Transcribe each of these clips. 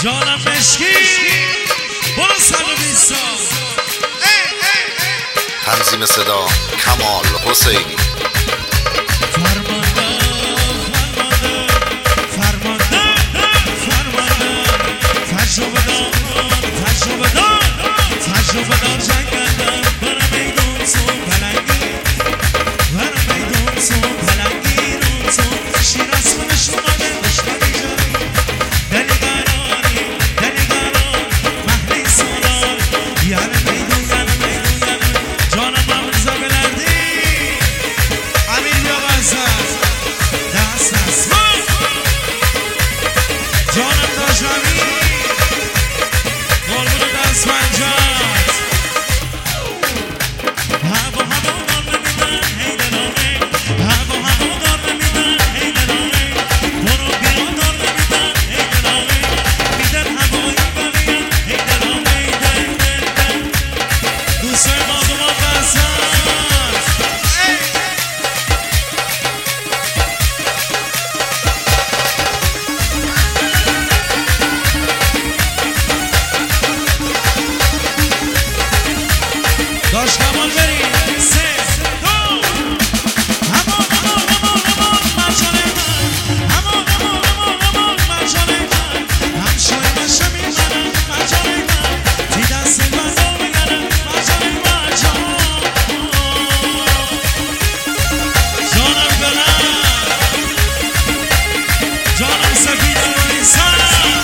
جانم مشکی برو 120 سال تنظیم صدا کمال حسینی تجربه دار جنگندم برم ایدون تو پلنگی برم ایدون تو پلنگی رو تو شیراز خودش اومده دشمنی جایی دلی قرار مهدی سالار یعنی میدون جانم ممرزا بلندی امیر بیا بزن دست جانم داشمی قربون دست منجان داشت کمال بریم 3 2 همان مرجان من همان مرجان من همشای بشمی منم مرجان من تی دست من رو بگرم مرجان من جانم بلند جانم سفید رویسان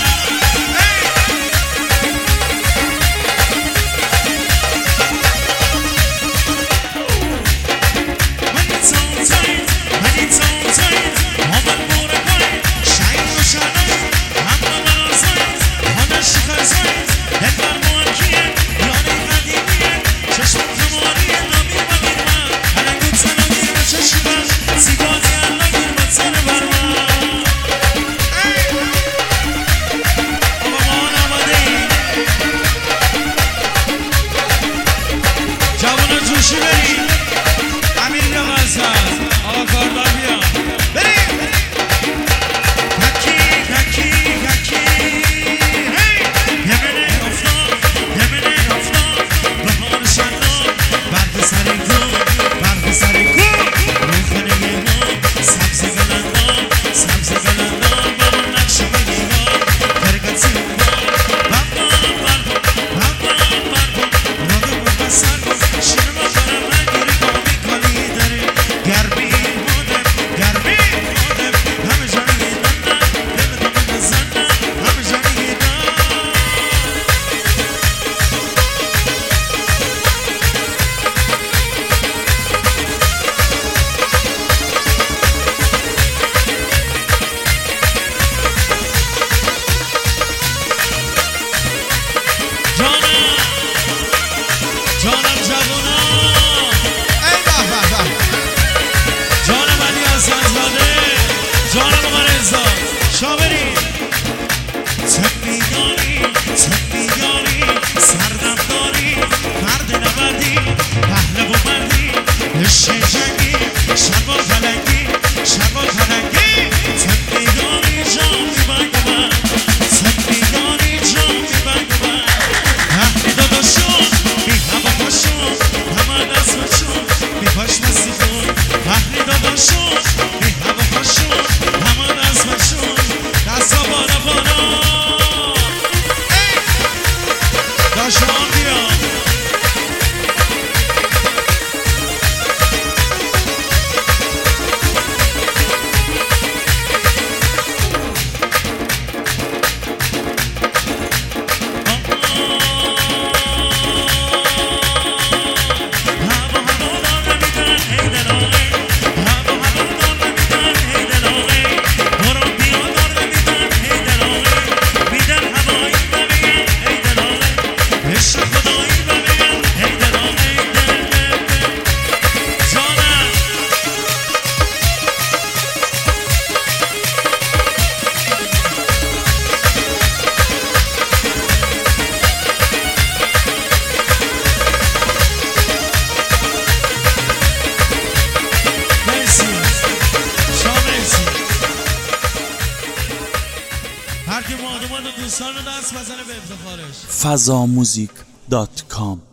جوشی بریم امیر بیا بزن آقا کاردار بیا بریم تکی یمنه افتاد بهار شنان برد سر کو روخنه ما سبز گلندان بابا نقش بگیران کرگتی جانم جوانا ای به جانم علی حسن‌زاده جانم مرزا شاوری تکیاری سردمداری مرد نبردی پهلو و مردی عشق جنگی شلوار پلنگی تکیاری جان میبنگ من تکیاری جان میبنگ من اهلی داداشون بی هوا باشون همه هر کی مادومات و دوستان رو دست بزنه به افتخارش. fazamuzik.com